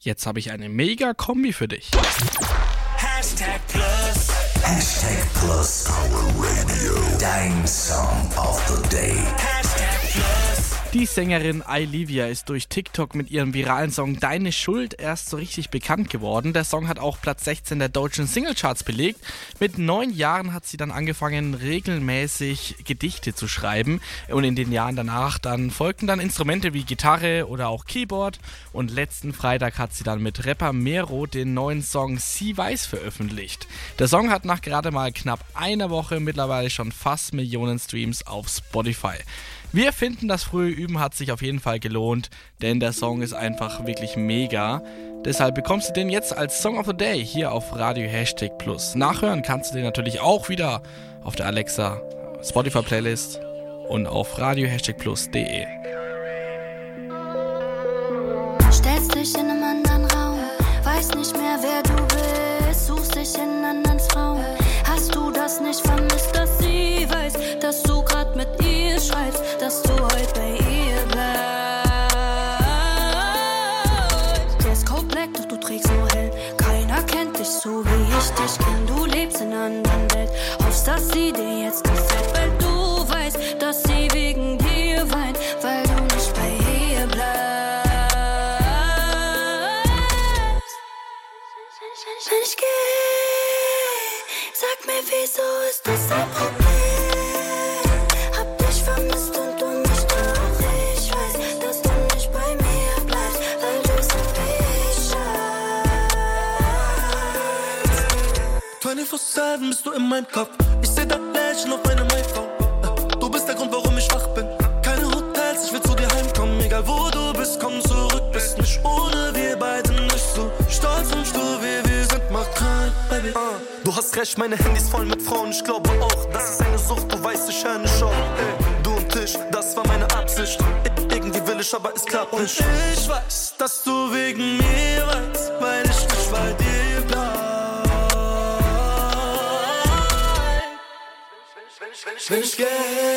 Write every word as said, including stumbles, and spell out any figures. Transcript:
Jetzt habe ich eine mega Kombi für dich. Hashtag Plus. Hashtag Plus Power Radio. Dein Song of the Day. Hashtag Plus. Die Sängerin Olivia ist durch TikTok mit ihrem viralen Song Deine Schuld erst so richtig bekannt geworden. Der Song hat auch Platz sechzehn der deutschen Singlecharts belegt. Mit neun Jahren hat sie dann angefangen, regelmäßig Gedichte zu schreiben. Und in den Jahren danach dann folgten dann Instrumente wie Gitarre oder auch Keyboard. Und letzten Freitag hat sie dann mit Rapper Mero den neuen Song Sie Weiß veröffentlicht. Der Song hat nach gerade mal knapp einer Woche mittlerweile schon fast Millionen Streams auf Spotify. Wir finden, das frühe Üben hat sich auf jeden Fall gelohnt, denn der Song ist einfach wirklich mega. Deshalb bekommst du den jetzt als Song of the Day hier auf Radio Hashtag Plus. Nachhören kannst du den natürlich auch wieder auf der Alexa Spotify Playlist und auf radio hashtag plus punkt de. Stellst dich in einem anderen Raum, weiß nicht mehr wer du bist, suchst dich in anderen Frauen. Hast du das nicht vermisst, dass sie weiß, dass du grad mit ihr schreibst, dass du heute bei ihr bleibst. Dresscode black, doch du trägst nur hell. Keiner kennt dich so wie ich dich kenn. Du lebst in einer anderen Welt. Hoffst, dass sie dir jetzt gefällt, weil du weißt, dass sie wegen dir weint, weil du nicht bei ihr bleibst. Wenn ich geh, sag mir, wieso ist das ein Problem? Hab dich vermisst und du mich doch. Ich weiß, dass du nicht bei mir bleibst, weil du so wie ich scheinst. vierundzwanzig sieben bist du in meinem Kopf. Ich seh dein Lächeln auf meinem iPhone. Du bist der Grund, warum ich wach bin. Keine Hotels, ich will zu dir heimkommen. Egal wo du bist, komm zurück. Bist nicht ohne wir beide nicht so stolz und stur wie wir sind. Mach rein, Baby. Uh, du hast recht, meine Handy ist voll mit Frauen. Ich glaube auch, das ist eine Sucht. Du weißt, ich höre nicht auf. Ey, du und Tisch, das war meine Absicht. Irgendwie will ich, aber es klappt nicht. Und ich weiß, dass du wegen mir weinst, weil ich nicht bei dir bleib. Wenn ich geh,